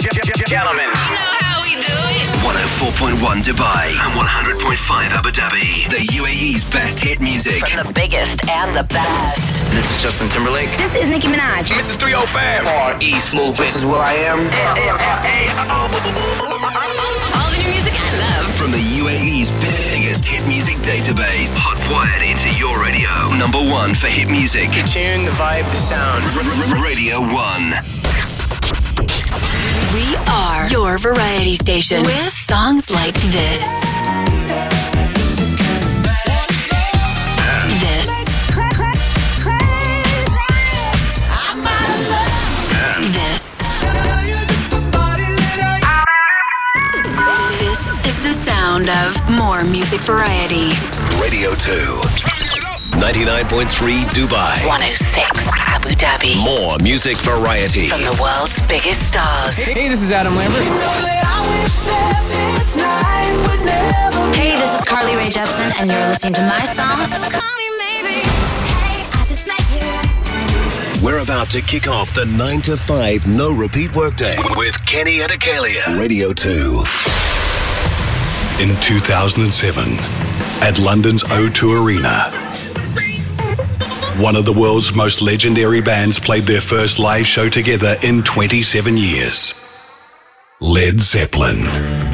Gentlemen. You know how we do it. 104.1 Dubai and 100.5 Abu Dhabi. The UAE's best hit music. From the biggest and the best. This is Justin Timberlake. This is Nicki Minaj. Mr. 305. R.E. Smooth. This is Will I Am. All the new music I love. From the UAE's biggest hit music database. Hot wired into your radio. Number one for hit music. The tune, the vibe, the sound. Radio 1. We are your variety station with songs like this. This. This. This is the sound of more music variety. Radio 2. 99.3 Dubai. 106 Abu Dhabi. More music variety. From the world's biggest stars. Hey, this is Adam Lambert. Hey, this is Carly Rae Jepsen, and you're listening to my song. We're about to kick off the 9 to 5 no repeat workday with Kenny and Akalia. Radio 2. In 2007, at London's O2 Arena, one of the world's most legendary bands played their first live show together in 27 years. Led Zeppelin.